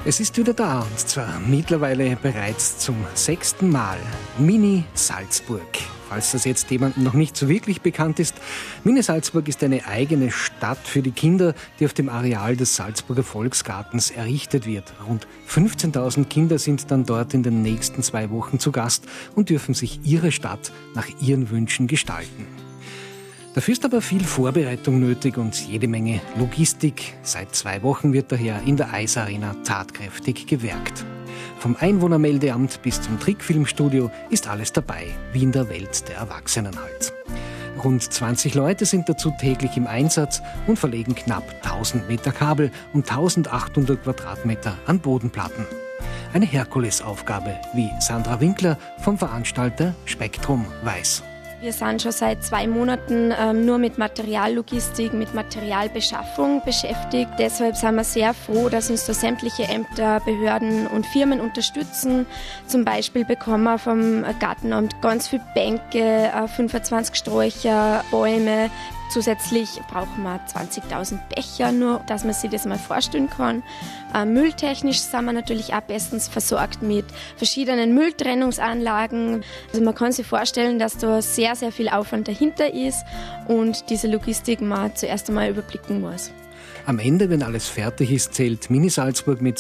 Es ist wieder da, und zwar mittlerweile bereits zum 6. Mal. Mini Salzburg. Falls das jetzt jemandem noch nicht so wirklich bekannt ist, Mini Salzburg ist eine eigene Stadt für die Kinder, die auf dem Areal des Salzburger Volksgartens errichtet wird. Rund 15.000 Kinder sind dann dort in den nächsten 2 Wochen zu Gast und dürfen sich ihre Stadt nach ihren Wünschen gestalten. Dafür ist aber viel Vorbereitung nötig und jede Menge Logistik. Seit 2 Wochen wird daher in der Eisarena tatkräftig gewerkt. Vom Einwohnermeldeamt bis zum Trickfilmstudio ist alles dabei, wie in der Welt der Erwachsenen halt. Rund 20 Leute sind dazu täglich im Einsatz und verlegen knapp 1000 Meter Kabel und 1800 Quadratmeter an Bodenplatten. Eine Herkulesaufgabe, wie Sandra Winkler vom Veranstalter Spektrum weiß. Wir sind schon seit 2 Monaten nur mit Materiallogistik, mit Materialbeschaffung beschäftigt. Deshalb sind wir sehr froh, dass uns da sämtliche Ämter, Behörden und Firmen unterstützen. Zum Beispiel bekommen wir vom Gartenamt ganz viele Bänke, 25 Sträucher, Bäume. Zusätzlich brauchen wir 20.000 Becher, nur dass man sich das mal vorstellen kann. Mülltechnisch sind wir natürlich auch bestens versorgt mit verschiedenen Mülltrennungsanlagen. Also man kann sich vorstellen, dass da sehr, sehr viel Aufwand dahinter ist und diese Logistik man zuerst einmal überblicken muss. Am Ende, wenn alles fertig ist, zählt Mini Salzburg mit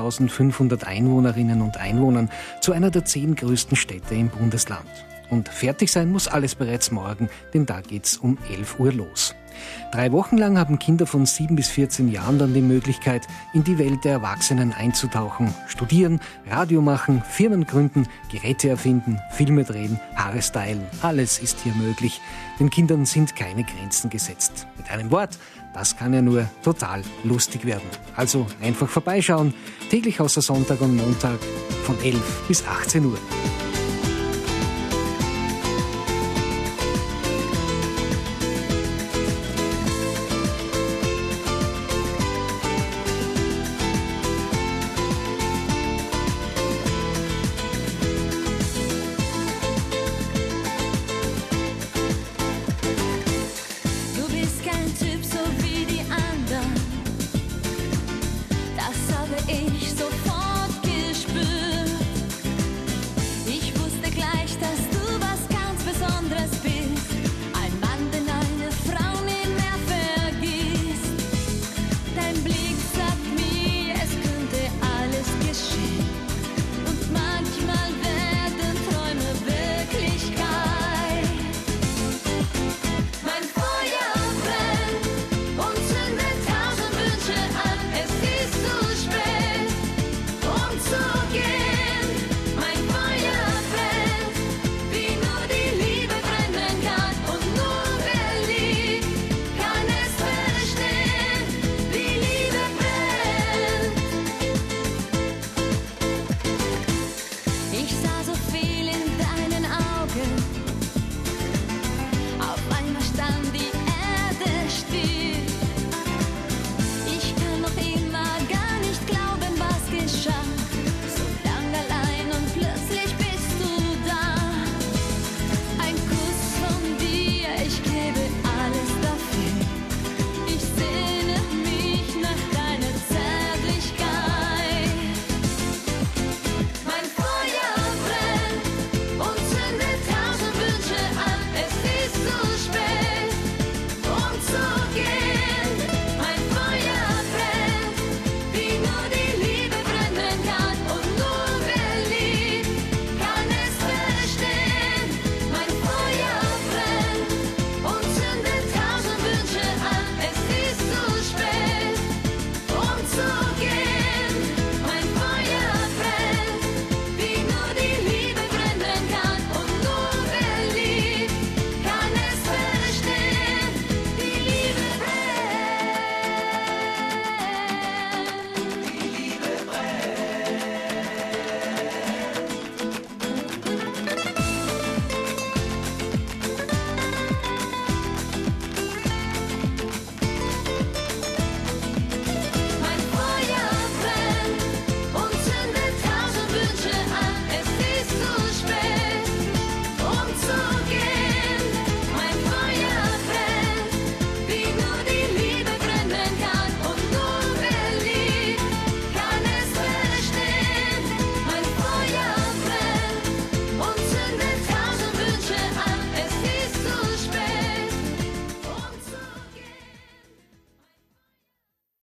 6.500 Einwohnerinnen und Einwohnern zu einer der 10 größten Städte im Bundesland. Und fertig sein muss alles bereits morgen, denn da geht's um 11 Uhr los. 3 Wochen lang haben Kinder von 7 bis 14 Jahren dann die Möglichkeit, in die Welt der Erwachsenen einzutauchen, studieren, Radio machen, Firmen gründen, Geräte erfinden, Filme drehen, Haare stylen. Alles ist hier möglich. Den Kindern sind keine Grenzen gesetzt. Mit einem Wort, das kann ja nur total lustig werden. Also einfach vorbeischauen, täglich außer Sonntag und Montag von 11 bis 18 Uhr.